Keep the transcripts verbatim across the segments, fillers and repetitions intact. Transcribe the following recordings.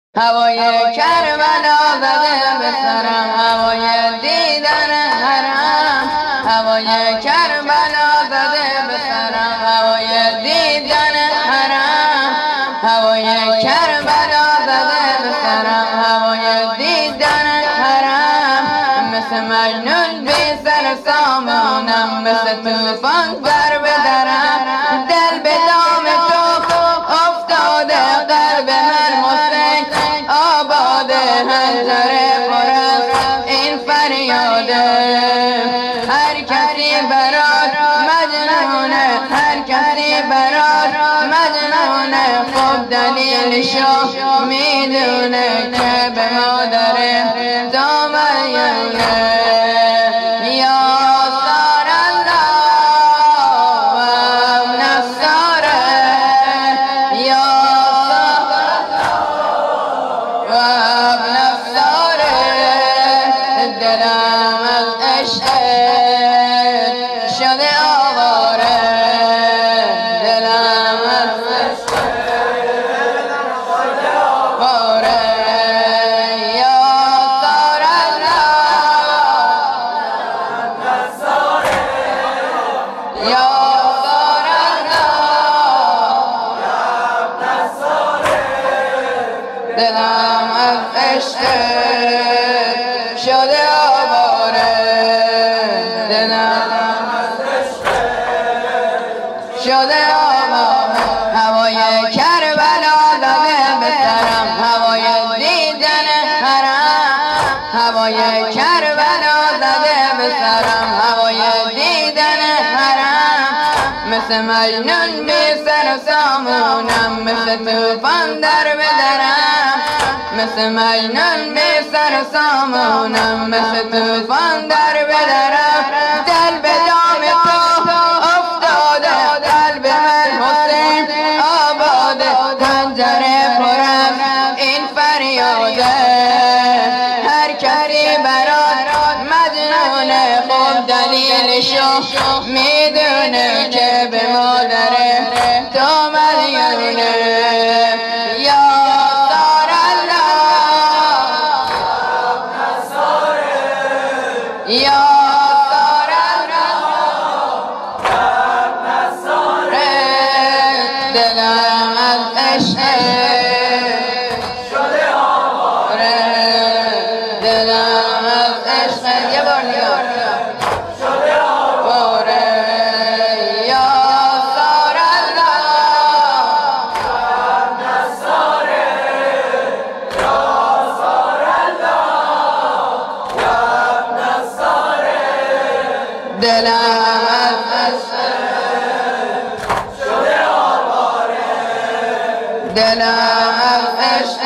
هوای کربلا زده به سرم، هوای دیدن حرم. هوای کربلا زده به سرم، هوای دیدن حرم. هوای کربلا زده به سرم، هوای دیدن حرم. مثل مجنون بی سر سامانم، مثل طوفان در به درم. دل به دام تو افتاده، قلب من حسین آباده. هنجره پر از این فریاده، هر کسی برات مجنونه، هر کسی برات مجنونه. خب دلیلشو میدونه که به مادر دامنیونه. دلم از عشق شده آواره، دلم از عشق شده آواره. یا سار الله یا سار الله، دلم از عشق شده آواره، دلم شده آواره. هوای کربلا زده به سرم، هوای دیدن حرم. هوای کربلا زده به سرم، هوای دیدن حرم. مثل مجنون بی سر سامونم، مثل طوفان در به درم. مثل مجنون بی سر سامونم، مثل طوفان در به درم. دل به دام تو افتاده، قلب من حسین آباده. پنجره پر از این فریاده، هر کسی برات مجنونه. خب دلیلشو میدونه که به مادر تو مدیونه. یا یا سار الله، دلم از عشق شده آواره، دلم از عشق یه بار نگاه شده آواره. یا سار الله دلم از عشق شده آواره، دلم از عشق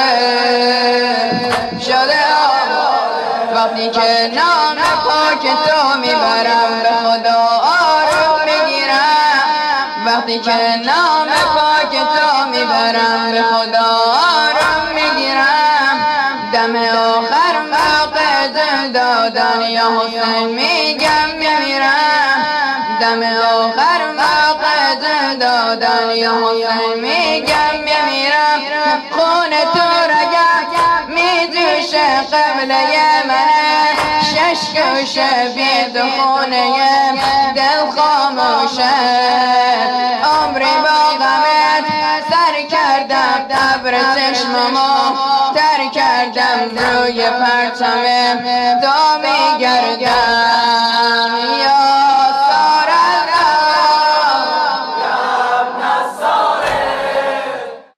شده آواره. وقتی که نام پاک تو میبرم، به خدا آروم میگیرم. وقتی که نام پاک تو میبرم، به خدا آروم میگیرم. دم آخر موقع جان دادن یا حسین میگم میمیرم. دم آخر موقع جان دادن یا حسین میگم میمیرم. خون تو رگم میجوشه، قبله منه شش گوشه. بی تو خونه دل خاموشه، عمری با غمت سر کردم. ابر چشممو تر کردم، روی پرچم تو میگردم.